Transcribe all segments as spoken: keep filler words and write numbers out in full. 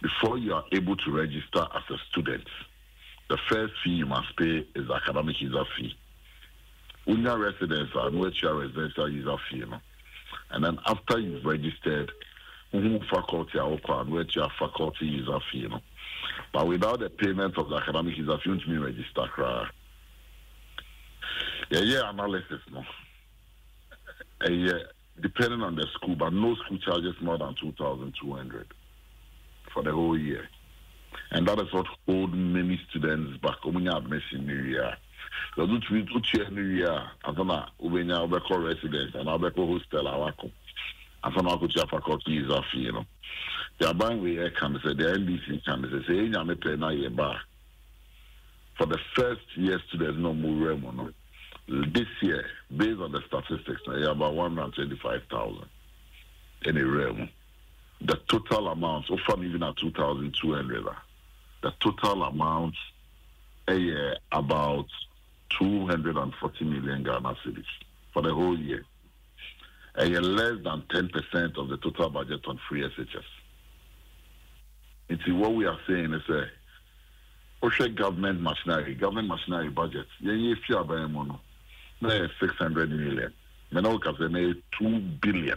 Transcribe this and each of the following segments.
before you are able to register as a student, the first fee you must pay is the academic user fee. When you are residents, and which you are residential user fee, you know. And then after you've registered, who faculty are open, which you are faculty user fee, you know. But without the payment of the academic user fee, you need to register. Cry. Yeah, yeah, analysis, no. Uh, yeah, depending on the school, but no school charges more than two thousand two hundred for the whole year. And that is what holds many students back when you are missing New Year. So, do you cheer New Year? I don't know, when you are residents and I will hostel, I will and some of the faculty is off, you know. The Abang we can say the N D C can say, "Hey, I'm a pay now year bar." For the first year, students no more revenue. This year, based on the statistics, now you have about one hundred twenty-five thousand in a realm. The total amount, so far even at two thousand two hundred, the total amount a year about two hundred forty million Ghana cedis for the whole year. A year less than ten percent of the total budget on free S H S. It's what we are saying is a uh, government machinery, government machinery budget. Yeah, yeah, if you are buying mono, no, six hundred million. Now, because two billion.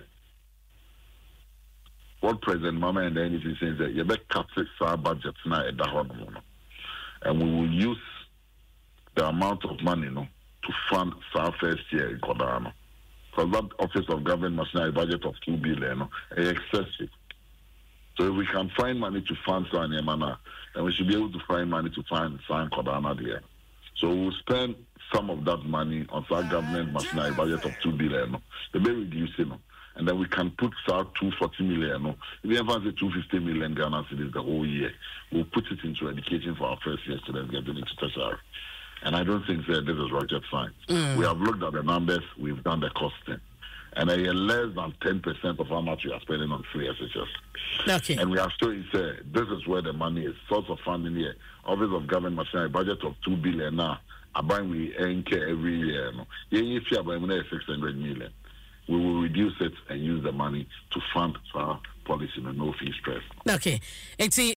What President Mama and the N D C saying that you better cut our budgets now at the horn, and we will use the amount of money, no, to fund our first year in Kodano. Because that Office of Government Machinery budget of two billion no, is excessive. So if we can find money to fund Sanya Mana, then we should be able to find money to fund San Kodana there. So we'll spend some of that money on our government machinery budget of two billion. No. They may reduce it, no. And then we can put our two hundred forty million. No. If we have two hundred fifty million Ghana cedis the whole year, we'll put it into education for our first year students getting into tertiary. And I don't think that this is rocket science. Mm. We have looked at the numbers, we've done the costing. And a less than ten percent of how much we are spending on free S H S. Okay. And we are still say this is where the money is. Source of funding here. Office of Government Machinery budget of two billion now. I buy we incur every year. No, if you buy six hundred million, we will reduce it and use the money to fund our policy and no fee stress. Okay. It's